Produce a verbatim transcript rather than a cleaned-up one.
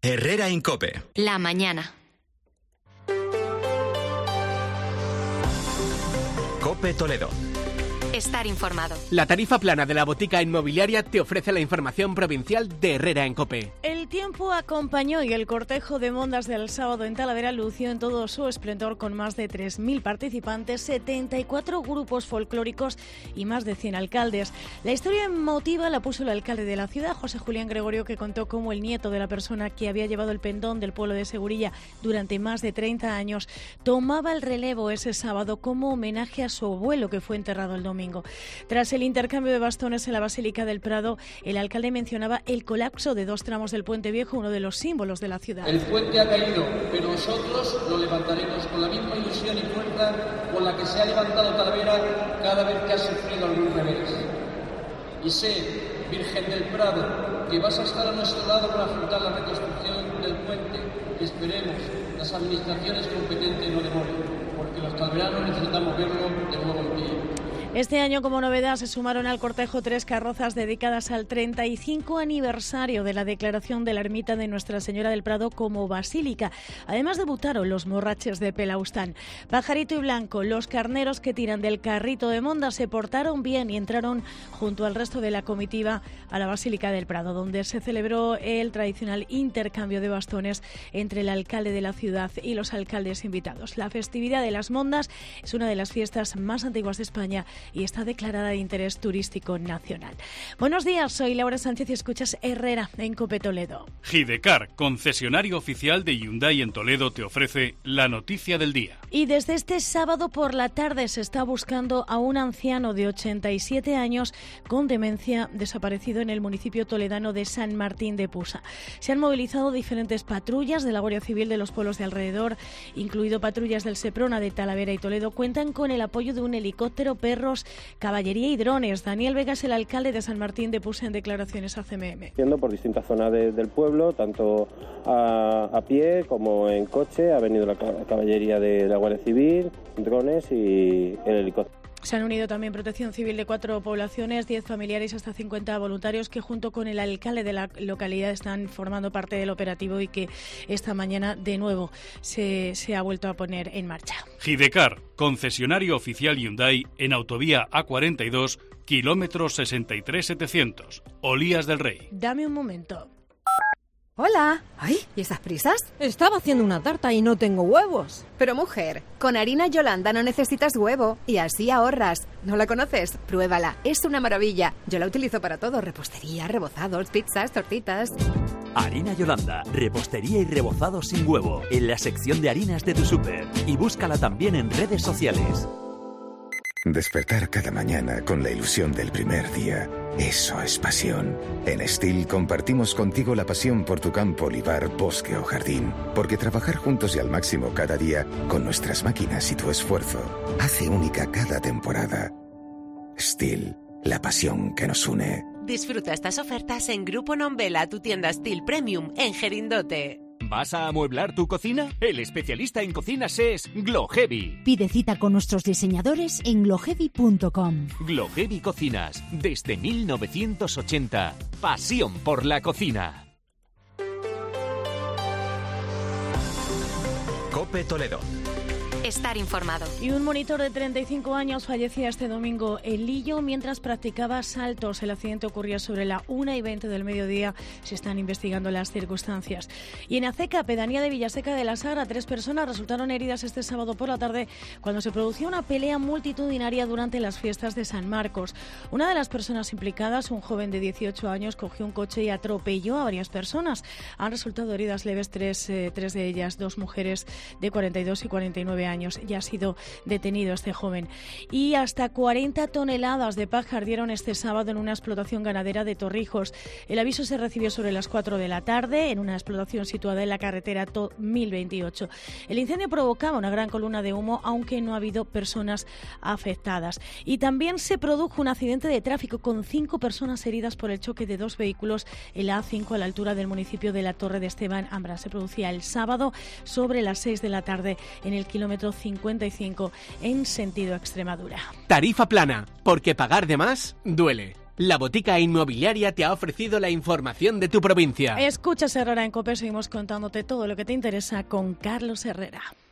Herrera en COPE. La mañana. COPE Toledo. Estar informado. La tarifa plana de la botica inmobiliaria te ofrece la información provincial de Herrera en COPE. El tiempo acompañó y el cortejo de mondas del sábado en Talavera lució en todo su esplendor con más de tres mil participantes, setenta y cuatro grupos folclóricos y más de cien alcaldes. La historia emotiva la puso el alcalde de la ciudad, José Julián Gregorio, que contó cómo el nieto de la persona que había llevado el pendón del pueblo de Segurilla durante más de treinta años tomaba el relevo ese sábado como homenaje a su abuelo que fue enterrado el domingo. Tras el intercambio de bastones en la Basílica del Prado, el alcalde mencionaba el colapso de dos tramos del Puente Viejo, uno de los símbolos de la ciudad. El puente ha caído, pero nosotros lo levantaremos con la misma ilusión y fuerza con la que se ha levantado Talavera cada vez que ha sufrido algún revés. Y sé, Virgen del Prado, que vas a estar a nuestro lado para afrontar la reconstrucción del puente, que esperemos las administraciones competentes no demoren, porque los talveranos necesitamos verlo de nuevo en pie. Este año, como novedad, se sumaron al cortejo tres carrozas dedicadas al treinta y cinco aniversario de la declaración de la ermita de Nuestra Señora del Prado como basílica. Además, debutaron los morraches de Pelaustán. Pajarito y Blanco, los carneros que tiran del carrito de monda, se portaron bien y entraron junto al resto de la comitiva a la Basílica del Prado, donde se celebró el tradicional intercambio de bastones entre el alcalde de la ciudad y los alcaldes invitados. La festividad de las mondas es una de las fiestas más antiguas de España y está declarada de interés turístico nacional. Buenos días, soy Laura Sánchez y escuchas Herrera en COPE Toledo. Gidecar, concesionario oficial de Hyundai en Toledo, te ofrece la noticia del día. Y desde este sábado por la tarde se está buscando a un anciano de ochenta y siete años con demencia desaparecido en el municipio toledano de San Martín de Pusa. Se han movilizado diferentes patrullas de la Guardia Civil de los pueblos de alrededor, incluido patrullas del Seprona de Talavera y Toledo. Cuentan con el apoyo de un helicóptero, perros, caballería y drones. Daniel Vega es el alcalde de San Martín de Pusa en declaraciones a C M M. Yendo por distintas zonas de, del pueblo, tanto a, a pie como en coche, ha venido la caballería de la Guardia Civil, drones y el helicóptero. Se han unido también Protección Civil de cuatro poblaciones, diez familiares y hasta cincuenta voluntarios que junto con el alcalde de la localidad están formando parte del operativo y que esta mañana de nuevo se, se ha vuelto a poner en marcha. Gidecar, concesionario oficial Hyundai en autovía A cuarenta y dos, kilómetro sesenta y tres mil setecientos, Olías del Rey. Dame un momento. Hola. Ay, ¿y esas prisas? Estaba haciendo una tarta y no tengo huevos. Pero mujer, con harina Yolanda no necesitas huevo y así ahorras. ¿No la conoces? Pruébala, es una maravilla. Yo la utilizo para todo, repostería, rebozados, pizzas, tortitas. Harina Yolanda, repostería y rebozados sin huevo, en la sección de harinas de tu súper. Y búscala también en redes sociales. Despertar cada mañana con la ilusión del primer día. Eso es pasión. En Stihl compartimos contigo la pasión por tu campo, olivar, bosque o jardín. Porque trabajar juntos y al máximo cada día, con nuestras máquinas y tu esfuerzo, hace única cada temporada. Stihl, la pasión que nos une. Disfruta estas ofertas en Grupo Nombela, tu tienda Stihl Premium, en Gerindote. ¿Vas a amueblar tu cocina? El especialista en cocinas es Gloheavy. Pide cita con nuestros diseñadores en gloheavy punto com. Gloheavy Cocinas, desde mil novecientos ochenta. Pasión por la cocina. COPE Toledo. Estar informado. Y un monitor de treinta y cinco años fallecía este domingo en Lillo mientras practicaba saltos. El accidente ocurrió sobre la una y veinte del mediodía. Se están investigando las circunstancias. Y en Aceca, pedanía de Villaseca de la Sagra, tres personas resultaron heridas este sábado por la tarde cuando se producía una pelea multitudinaria durante las fiestas de San Marcos. Una de las personas implicadas, un joven de dieciocho años, cogió un coche y atropelló a varias personas. Han resultado heridas leves tres, eh, tres de ellas, dos mujeres de cuarenta y dos y cuarenta y nueve años. Ya ha sido detenido este joven. Y hasta cuarenta toneladas de paja ardieron este sábado en una explotación ganadera de Torrijos. El aviso se recibió sobre las cuatro de la tarde en una explotación situada en la carretera T O mil veintiocho. El incendio provocaba una gran columna de humo, aunque no ha habido personas afectadas. Y también se produjo un accidente de tráfico con cinco personas heridas por el choque de dos vehículos en la A cinco a la altura del municipio de la Torre de Esteban Ambra. Se producía el sábado sobre las seis de la tarde en el kilómetro cincuenta y cinco en sentido Extremadura. Tarifa plana, porque pagar de más duele. La Botica Inmobiliaria te ha ofrecido la información de tu provincia. Escuchas Herrera en COPE, seguimos contándote todo lo que te interesa con Carlos Herrera.